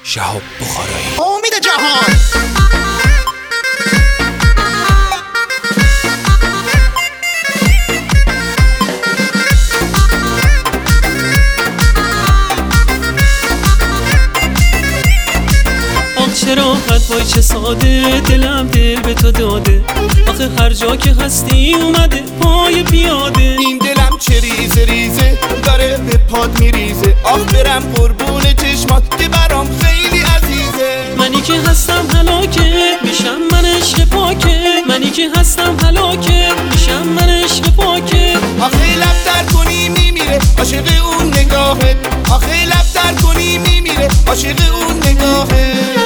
شهاب بخارایی. امید جهان. چه راحت وای چه ساده، دلم دل به تو داده، آخه هر جا که هستی اومده پای پیاده. این دلم چه ریزه ریزه داره به پاد میریزه، آخ برم قربون چشمات که برام خیلی عزیزه. منی که هستم هلاکه میشم من عشق پاکه، منی که هستم هلاکه میشم من عشق پاکه. آخه لب در کنی میمیره عاشق اون نگاهت، آخه لب در کنی میمیره عاشق اون نگاهت.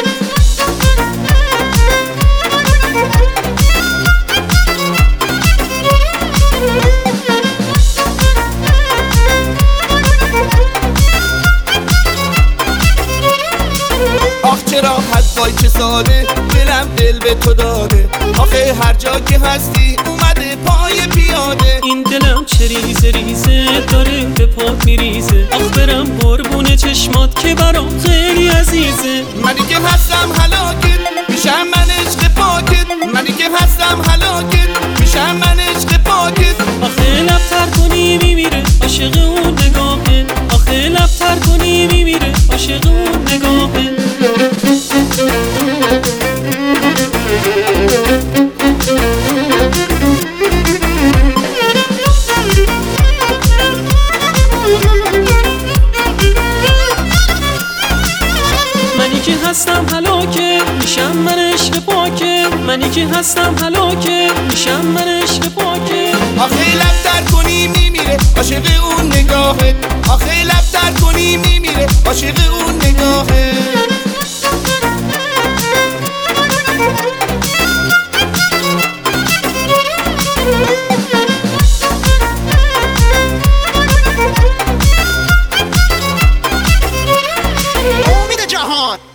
چه راحت وای چه ساده، دلم دل به تو داده، آخه هر جا که هستی اومده پای پیاده. این دلم چه ریزه ریزه داره به پات میریزه، آخ برم قربون چشمات که برام خیلی عزیزه. منی که هستم هلاکت میشم من عشق پاکت، منی که هستم هلاکت میشم من عشق پاکت. آخه لب تر کنی میمیره عاشق اون نگاهه، آخه لب تر کنی میمیره عاشق اون نگاهه. منی که هستم هلاکه میشم من عشق پاکه، منی که هستم هلاکه میشم من عشق پاکه. آخه لب در کنی میمیره عاشق اون نگاهت، آخه لب در کنی میمیره عاشق اون نگاهت. امید جهان.